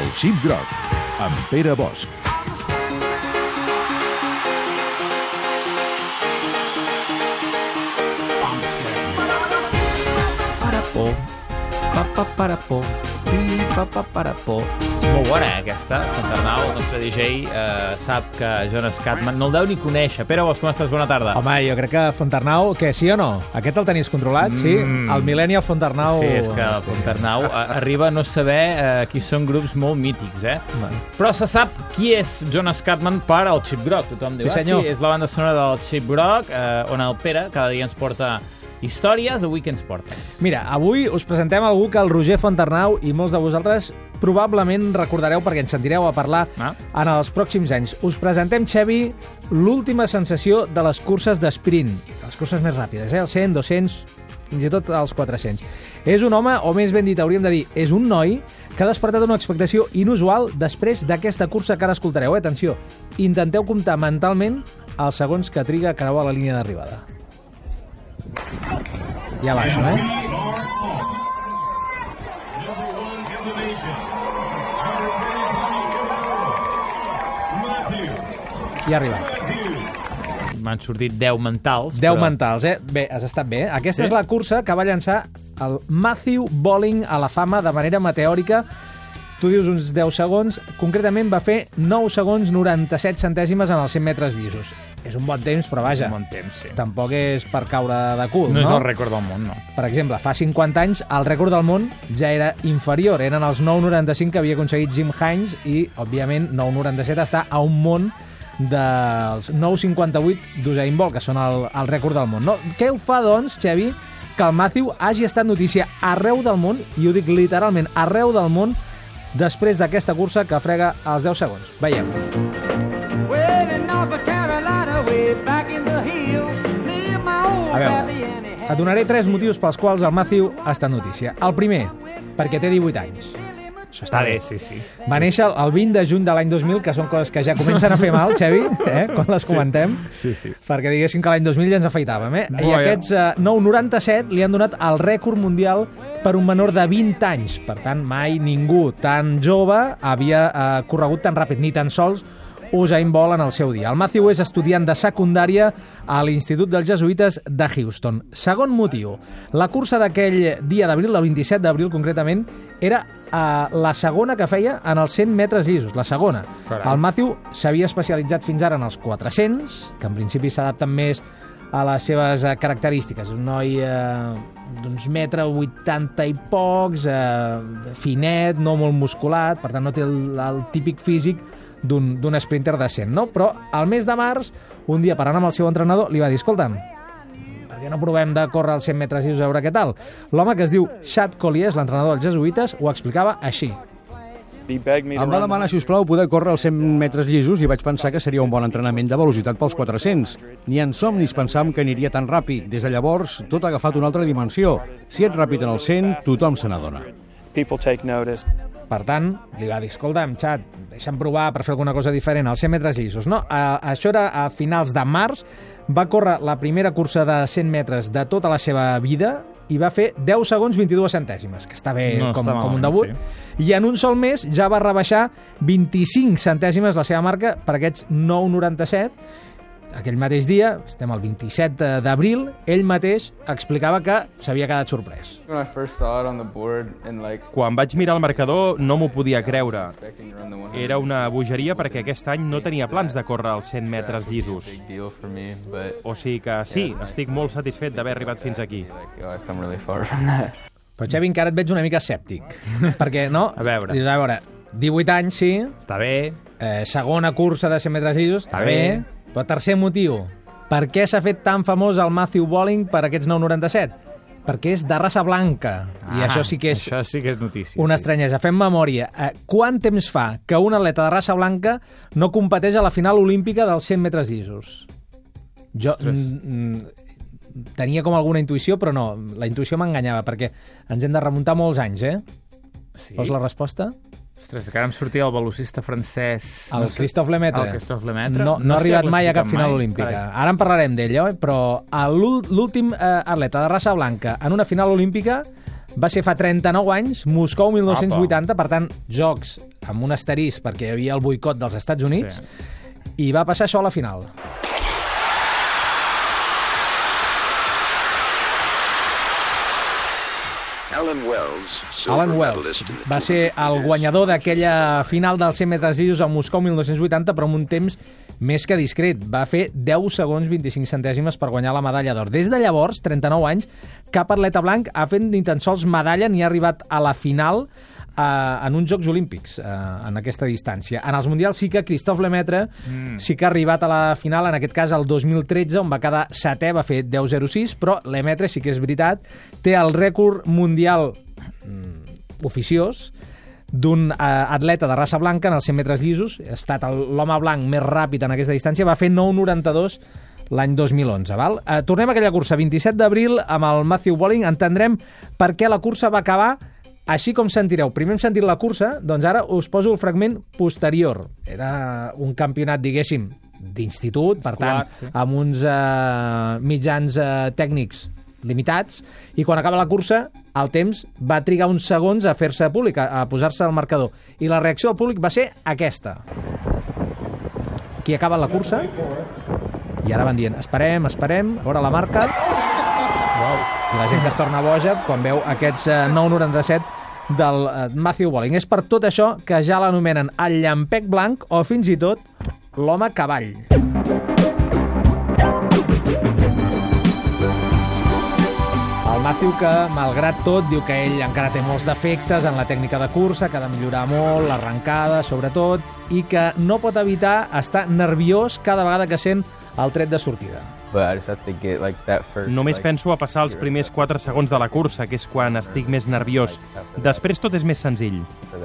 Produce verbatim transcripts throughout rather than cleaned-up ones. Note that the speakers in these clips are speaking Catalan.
Xip Groc, amb Pere Bosch. Parapó, papaparapó, papaparapó. És molt bona, eh, aquesta. Fontarnau, el nostre D J, eh, sap que Jonas Catman no el deu ni conèixer. Pere Bosch, com estàs? Bona tarda. Home, jo crec que Fontarnau, què, sí o no? Aquest el tenies controlat, sí? Mm. El Millennial Fontarnau... Sí, és que el Fontarnau eh, arriba a no saber eh, qui són grups molt mítics, eh? Bueno. Però se sap qui és Jonas Catman per al Xip Groc. Tothom diu, Sí, senyor. ah, sí, és la banda sonora del Xip Groc, eh, on el Pere cada dia ens porta històries, avui què ens portes? Mira, avui us presentem algú que el Roger Fontarnau i molts de vosaltres probablement recordareu perquè ens sentireu a parlar Ah. en els pròxims anys. Us presentem, Xevi, l'última sensació de les curses d'esprint, les curses més ràpides, eh? Els cent, dos-cents, fins i tot els quatre-cents. És un home, o més ben dit, hauríem de dir, és un noi que ha despertat una expectació inusual després d'aquesta cursa que ara escoltareu. Eh? Atenció, intenteu comptar mentalment els segons que triga a creuar la línia d'arribada. Ja baixo, eh? I ha arribat. M'han sortit deu mentals. deu però... mentals, eh? Bé, has estat bé. Eh? Aquesta Sí? és la cursa que va llançar el Matthew Bolling a la fama de manera meteòrica. Tu dius uns deu segons, concretament va fer nou segons noranta-set centèsimes en els cent metres llisos. És un bon temps, però vaja, Un bon temps, sí. tampoc és per caure de cul, No no? és el rècord del món, no. Per exemple, fa cinquanta anys el rècord del món ja era inferior, eren els nou noranta-cinc que havia aconseguit Jim Hines i, òbviament, nou noranta-set està a un món dels nou cinquanta-vuit d'Usain Bolt, que són el, el rècord del món. No? Què ho fa, doncs, Xevi, que el Matthew hagi estat notícia arreu del món, i ho dic literalment, arreu del món, després d'aquesta cursa que frega els deu segons. Veiem. A veure, et donaré tres motius pels quals el Matthew ha estat notícia. El primer, perquè té divuit anys. Això està bé. sí, sí. Va néixer el vint de juny de l'any dos mil, que són coses que ja comencen a fer mal, Xevi, eh, quan les comentem, Sí, sí. perquè diguéssim que l'any dos mil ja ens afeitàvem. Eh? I Boia. aquests eh, nou noranta-set li han donat el rècord mundial per un menor de vint anys. Per tant, mai ningú tan jove havia eh, corregut tan ràpid, ni tan sols Usain Bolt en el seu dia. El Matthew és estudiant de secundària a l'Institut dels Jesuïtes de Houston. Segon motiu, la cursa d'aquell dia d'abril, el vint-i-set d'abril concretament, era eh, la segona que feia en els cent metres llisos, la segona. Carai. El Matthew s'havia especialitzat fins ara en els quatre-cents, que en principi s'adapten més a les seves eh, característiques. Un noi eh, d'uns metre vuitanta i pocs, eh, finet, no molt musculat, per tant no té el, el típic físic d'un d'un sprinter decent, no? Però al mes de març, un dia parlant amb el seu entrenador, li va dir, escolta'm, per què no provem de córrer els cent metres llisos a veure què tal? L'home, que es diu Chad Collier, l'entrenador dels jesuïtes, ho explicava així. Em va demanar, si us plau, poder córrer els cent metres llisos i vaig pensar que seria un bon entrenament de velocitat pels quatre-cents. Ni en somnis pensàvem que aniria tan ràpid. Des de llavors, tot ha agafat una altra dimensió. Si ets ràpid en el cent, tothom se n'adona. Per tant, li va dir, escolta'm, Chad, deixa'm provar per fer alguna cosa diferent, als cent metres llisos. No, a, això era a finals de març, va córrer la primera cursa de cent metres de tota la seva vida i va fer deu segons vint-i-dues centèsimes, que està bé No com, està com un malament, debut. sí. I en un sol mes ja va rebaixar vint-i-cinc centèsimes la seva marca per aquests nou noranta-set. Aquell mateix dia, estem al vint-i-set d'abril, ell mateix explicava que s'havia quedat sorprès. Quan vaig mirar el marcador no m'ho podia creure. Era una bogeria perquè aquest any no tenia plans de córrer els cent metres llisos. O sigui que sí, estic molt satisfet d'haver arribat fins aquí. Però, Xavi, encara et veig una mica escèptic. Perquè, no? A veure. Dius, a veure, divuit anys, sí, Està bé. eh, segona cursa de cent metres llisos, està Està bé. bé. Però tercer motiu, per què s'ha fet tan famós el Matthew Bolling per aquests nou noranta-set? Perquè és de raça blanca, i Ah, això sí que és Això sí que és notícia. una sí. estranyesa. Fem memòria. Eh, quant temps fa que un atleta de raça blanca no competeix a la final olímpica dels cent metres llisos? Jo mm, tenia com alguna intuïció, però no, la intuïció m'enganyava, perquè ens hem de remuntar molts anys, eh? Sí? Vols la resposta? Ostres, que ara em sortia el velocista francès... El no sé- Christophe Lemaitre. El Christophe Lemaitre. No, no ha sé arribat mai a classificat cap final mai. olímpica. Carai. Ara en parlarem d'ell, eh? Però a l'ú- l'últim eh, atleta de raça blanca en una final olímpica va ser fa trenta-nou anys, Moscou mil nou-cents vuitanta, per tant, Jocs amb un asterisc perquè hi havia el boicot dels Estats Units, sí. I va passar això a la final. Alan Wells, Alan Wells va ser el guanyador d'aquella final dels cent metres llisos a Moscou mil nou-cents vuitanta, però amb un temps més que discret. Va fer deu segons vint-i-cinc centèsimes per guanyar la medalla d'or. Des de llavors, trenta-nou anys, cap atleta blanc ha fet ni tan sols medalla ni ha arribat a la final eh, en uns Jocs Olímpics, eh, en aquesta distància. En els Mundials sí que Christophe Lemaitre mm. sí que ha arribat a la final, en aquest cas el dos mil tretze, on va quedar setè, va fer deu zero sis, però Lemaitre sí que és veritat, té el rècord mundial mm, oficiós d'un uh, atleta de raça blanca en els cent metres llisos. Ha estat l'home blanc més ràpid en aquesta distància, va fer nou noranta-dos l'any dos mil onze. Val? Uh, tornem a aquella cursa, vint-i-set d'abril, amb el Matthew Bolling. Entendrem per què la cursa va acabar així com sentireu. Primer hem sentit la cursa, doncs ara us poso el fragment posterior. Era un campionat, diguéssim, d'institut, per tant, clar, sí. amb uns uh, mitjans uh, tècnics limitats, i quan acaba la cursa el temps va trigar uns segons a fer-se públic, a, a posar-se al marcador, i la reacció del públic va ser aquesta. Aquí acaba la cursa i ara van dient esperem, esperem, a veure la marca. Wow. I la gent que es torna boja quan veu aquests uh, nou noranta-set del uh, Matthew Bolling. És per tot això que ja l'anomenen el llampec blanc o fins i tot l'home cavall. El Matthew, que malgrat tot diu que ell encara té molts defectes en la tècnica de cursa, que ha de millorar molt, l'arrencada sobretot, i que no pot evitar estar nerviós cada vegada que sent el tret de sortida. Només penso a passar els primers quatre segons de la cursa, que és quan estic més nerviós. Després tot és més senzill.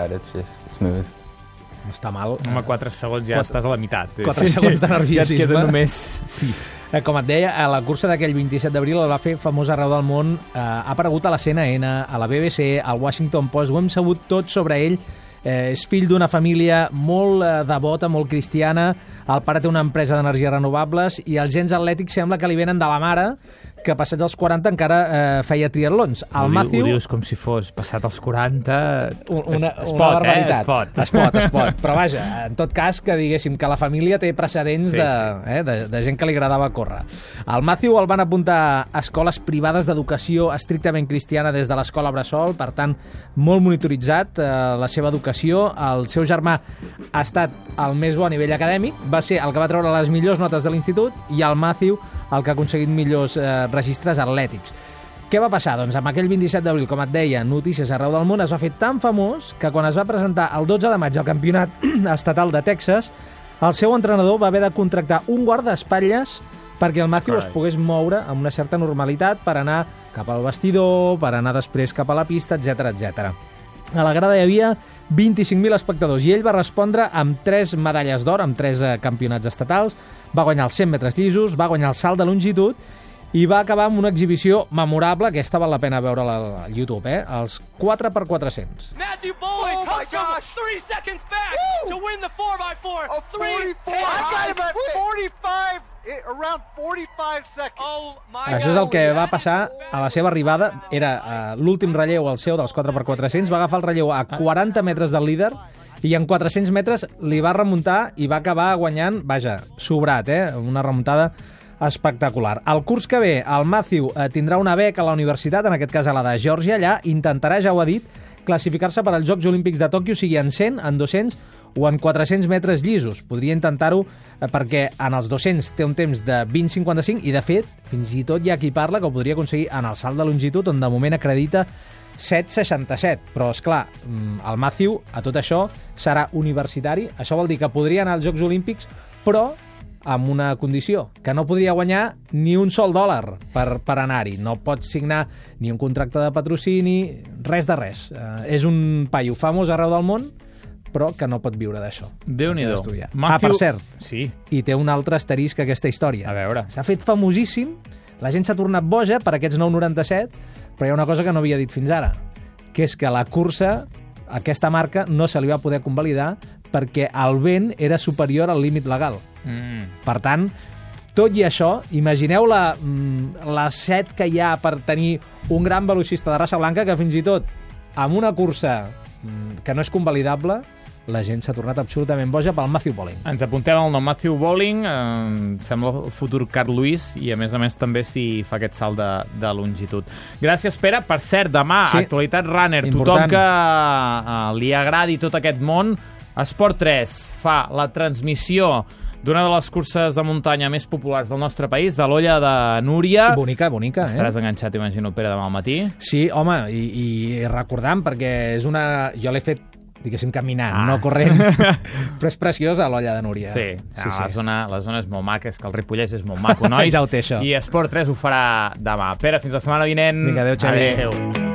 No està mal. Home, quatre segons ja quatre... estàs a la meitat. quatre sí. segons de nerviosisme. Ja et queden només sis. Com et deia, a la cursa d'aquell vint-i-set d'abril el va fer famós arreu del món. Eh, ha aparegut a la C N N, a la B B C, al Washington Post. Ho hem sabut tot sobre ell. Eh, és fill d'una família molt eh, devota, molt cristiana. El pare té una empresa d'energies renovables i els gens atlètics sembla que li venen de la mare, que passats els quaranta encara eh, feia triatlons. El ho, Matthew... ho dius com si fos passat els quaranta... Una, es, es una pot, barbaritat. Eh? Es pot. Es pot, es pot. Però vaja, en tot cas, que diguéssim que la família té precedents sí, de, sí. Eh, de, de gent que li agradava córrer. El Matthew el van apuntar a escoles privades d'educació estrictament cristiana des de l'escola Bressol, per tant, molt monitoritzat eh, la seva educació. El seu germà ha estat el més bo a nivell acadèmic, va ser el que va treure les millors notes de l'institut, i el Matthew el que ha aconseguit millors eh, registres atlètics. Què va passar? Doncs amb aquell vint-i-set d'abril, com et deia, notícies arreu del món, es va fer tan famós que quan es va presentar el dotze de maig al campionat estatal de Texas, el seu entrenador va haver de contractar un guardaespatlles perquè el Matthew es pogués moure amb una certa normalitat per anar cap al vestidor, per anar després cap a la pista, etcètera, etcètera. A la grada hi havia vint-i-cinc mil espectadors i ell va respondre amb tres medalles d'or, amb tres eh, campionats estatals, va guanyar els cent metres llisos, va guanyar el salt de longitud i va acabar amb una exhibició memorable, aquesta val la pena veure-la al YouTube, eh? Els quatre per quatre-cents. Matthew Bolling oh comes from three seconds back Woo! To win the four by four. Oh, forty-four. I got him at forty-five, around forty-five seconds. Oh my Això és el que va passar a la seva arribada. Era uh, l'últim relleu, el seu, dels quatre per quatre-cents. Va agafar el relleu a quaranta metres del líder i en quatre-cents metres li va remuntar i va acabar guanyant, vaja, sobrat, eh? Una remuntada espectacular. El curs que ve, el Matthew eh, tindrà una beca a la universitat, en aquest cas a la de Geòrgia. Allà intentarà, ja ho ha dit, classificar-se per als Jocs Olímpics de Tòquio, sigui en cent, en dos-cents o en quatre-cents metres llisos. Podria intentar-ho eh, perquè en els dos-cents té un temps de vint cinquanta-cinc i, de fet, fins i tot hi ha qui parla que ho podria aconseguir en el salt de longitud, on de moment acredita set seixanta-set. Però, esclar, el Matthew, a tot això, serà universitari. Això vol dir que podria anar als Jocs Olímpics, però amb una condició, que no podria guanyar ni un sol dòlar per, per anar-hi. No pot signar ni un contracte de patrocini, res de res. Eh, és un paio famós arreu del món, però que no pot viure d'això. Déu-n'hi-do. Matthew... Ah, per cert, sí. I té un altre asterisc aquesta història. A veure. S'ha fet famosíssim, la gent s'ha tornat boja per aquests nou noranta-set, però hi ha una cosa que no havia dit fins ara, que és que la cursa, aquesta marca, no se li va poder convalidar perquè el vent era superior al límit legal. Mm. Per tant, tot i això, imagineu la, la set que hi ha per tenir un gran velocista de raça blanca que fins i tot amb una cursa que no és convalidable la gent s'ha tornat absolutament boja pel Matthew Bolling. Ens apuntem al nom Matthew Bolling, eh, sembla el futur Carl Lewis, i a més a més també si fa aquest salt de, de longitud. Gràcies, Pere. Per cert, demà, sí. Actualitat Runner, important. Tothom que eh, li agradi tot aquest món, Esport tres fa la transmissió d'una de les curses de muntanya més populars del nostre país, de l'Olla de Núria. Bonica, bonica, eh? Estaràs enganxat, imagino, Pere, demà al matí. Sí, home, i, i recordant, perquè és una... Jo l'he fet, diguéssim, caminant, ah. no corrent, però és preciosa l'Olla de Núria. Sí, sí, sí. La, zona, la zona és molt maca, és que el Ripollès és molt maco, nois. Ja ho té, això. I Esport tres ho farà demà. Pere, fins la setmana vinent. Vinga, adéu, Xavi. Adéu.